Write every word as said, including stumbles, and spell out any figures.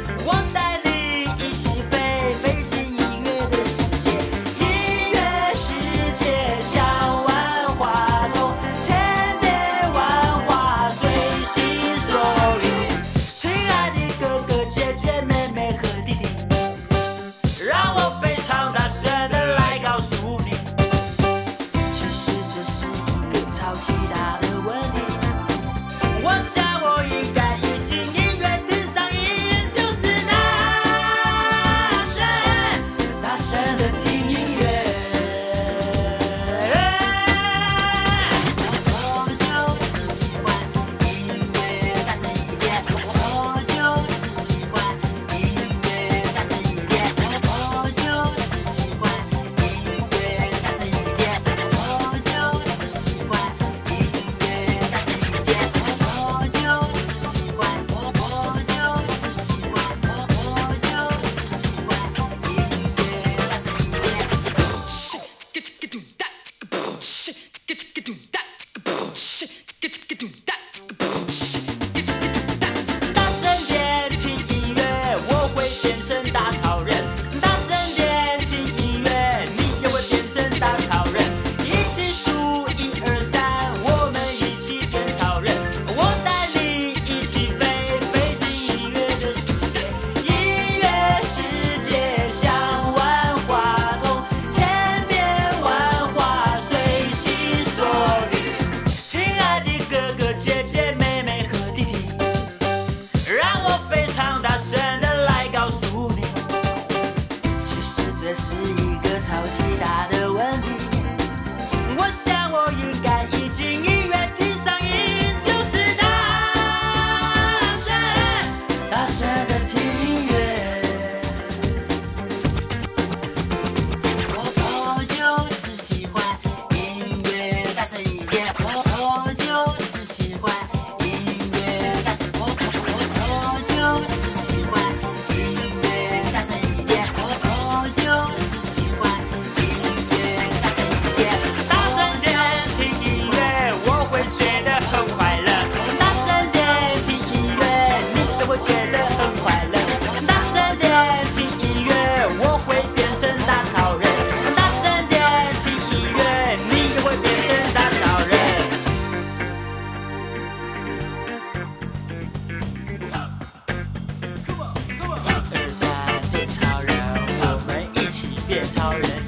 我带你一起飞，飞进音乐的世界。音乐世界像万花筒，千变万化，随心所欲。亲爱的哥哥姐姐、妹妹和弟弟，让我非常大声的来告诉你，其实这是一个超级大的问题。我想我应该已经音乐厅上瘾，就是大声大声的听音乐。我就是喜欢音乐，大声一点。我就是喜欢音乐，大声一点。我就是喜欢音乐，大声一点。我就是喜欢音乐，大声一点。我就是喜欢，我我就是喜欢，我我就是喜欢音乐，大声一点。大声点听音乐，我会变成大超人。大声点听音乐，你也会变成大超人。一起数一二三，我们一起变超人。我带你一起飞，飞进音乐的世界。音乐世界像万花筒，千变万化，随心所欲。亲爱的哥哥姐姐、妹妹和弟弟，让我非常大声的来告诉你，其实这是一个超级大的问题。我想我应该已经音乐厅上瘾，就是大声大声的听音乐。我我就是喜欢音乐，大声一点。我我就是喜欢音乐，大声。我我我就是喜欢音乐，大声一点。我我就是喜欢音乐，大声一点。大声点听音乐，我会觉得很快乐。大声点听音乐，你也会觉得很快乐。大声点听音乐，我会变成大超人。大声点听音乐，你也会变成大超人。一二三，变超人，我们一起变超人。